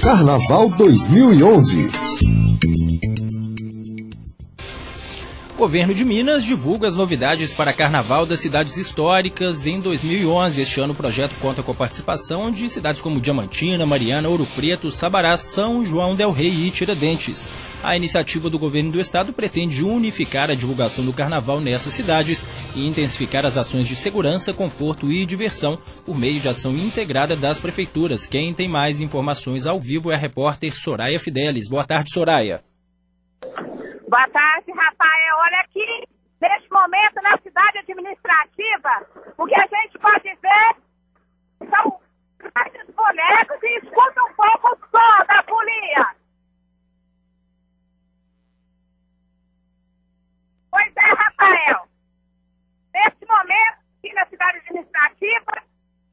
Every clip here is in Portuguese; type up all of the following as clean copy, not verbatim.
Carnaval 2011. O governo de Minas divulga as novidades para Carnaval das cidades históricas em 2011. Este ano o projeto conta com a participação de cidades como Diamantina, Mariana, Ouro Preto, Sabará, São João del Rei e Tiradentes. A iniciativa do governo do estado pretende unificar a divulgação do Carnaval nessas cidades e intensificar as ações de segurança, conforto e diversão por meio de ação integrada das prefeituras. Quem tem mais informações ao vivo é a repórter Soraya Fidelis. Boa tarde, Soraya. Boa tarde, Rafael. Olha aqui, neste momento, na cidade administrativa, o que a gente pode ver são vários bonecos e escuta um pouco o som da folia. Pois é, Rafael. Neste momento, aqui na cidade administrativa,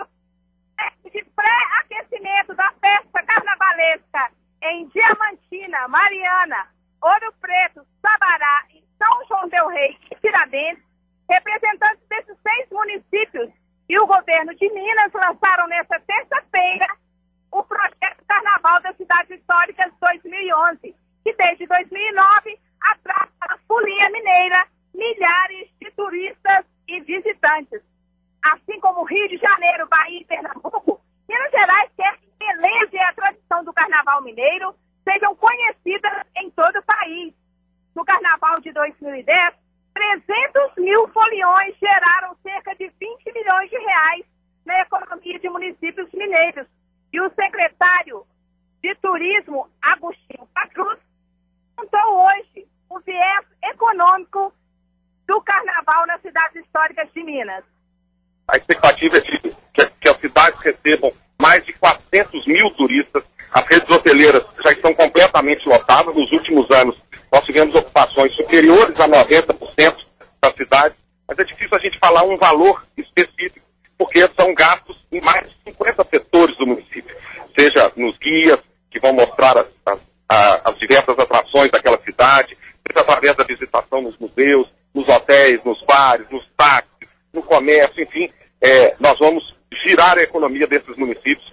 de pré-aquecimento da festa carnavalesca em Diamantina, Mariana, Ouro Preto, Sabará e São João del Rei e Tiradentes, representantes desses 6 municípios e o governo de Minas lançaram nesta terça-feira o projeto Carnaval das Cidades Históricas 2011, que desde 2009 atrai a folia mineira milhares de turistas e visitantes. Assim como Rio de Janeiro, Bahia e Pernambuco, Minas Gerais quer que a beleza e a tradição do Carnaval mineiro sejam conhecidas em todo o país. No Carnaval de 2010, 300 mil foliões geraram cerca de 20 milhões de reais na economia de municípios mineiros. E o secretário de Turismo, Agostinho Pacruz, contou hoje o viés econômico do Carnaval nas cidades históricas de Minas. A expectativa é que as cidades recebam mais de 400 mil turistas. As redes hoteleiras já estão completamente lotadas. Nos últimos anos, nós tivemos ocupações superiores a 90% da cidade, mas é difícil a gente falar um valor específico, porque são gastos em mais de 50 setores do município, seja nos guias, que vão mostrar as diversas atrações daquela cidade, seja através da visitação nos museus, nos hotéis, nos bares, nos táxis, no comércio, enfim, nós vamos girar a economia desses municípios.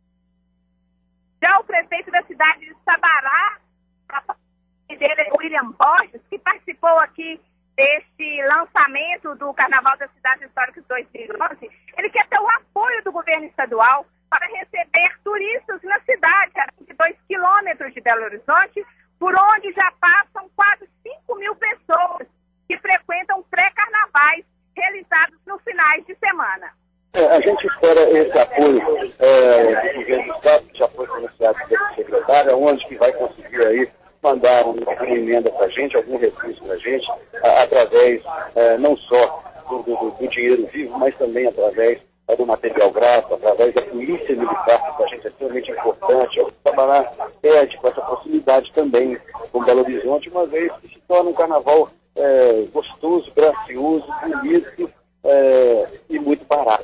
Já o prefeito da cidade de Sabará, dele é William Borges, que participou aqui deste lançamento do Carnaval das Cidades Históricas 2011, ele quer ter o apoio do governo estadual para receber turistas na cidade, a 22 quilômetros de Belo Horizonte, por onde já passam quase 5 mil pessoas que frequentam pré-carnavais realizados nos finais de semana. A gente espera esse apoio do governo do estado, que já foi pronunciado pelo secretário, onde que vai conseguir aí mandar alguma emenda para a gente, algum recurso para a gente, através não só do dinheiro vivo, mas também através do material gráfico, através da polícia militar, que para a gente é extremamente importante. O Sabará pede com essa proximidade também com Belo Horizonte, uma vez que se torna um carnaval gostoso, gracioso, bonito e muito barato.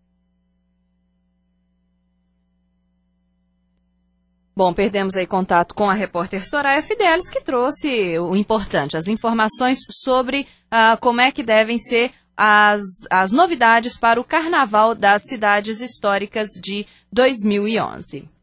Bom, perdemos aí contato com a repórter Soraya Fidelis, que trouxe o importante, as informações sobre como é que devem ser as novidades para o Carnaval das Cidades Históricas de 2011.